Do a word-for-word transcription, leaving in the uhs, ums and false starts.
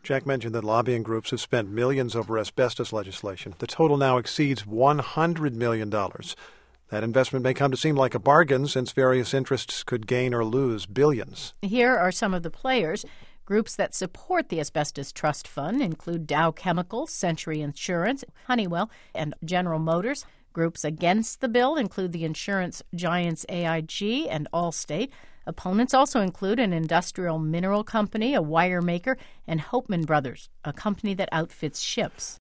Jack mentioned that lobbying groups have spent millions over asbestos legislation. The total now exceeds one hundred million dollars. That investment may come to seem like a bargain since various interests could gain or lose billions. Here are some of the players. Groups that support the Asbestos Trust Fund include Dow Chemical, Century Insurance, Honeywell, and General Motors. Groups against the bill include the insurance giants A I G and Allstate. Opponents also include an industrial mineral company, a wire maker, and Hopeman Brothers, a company that outfits ships.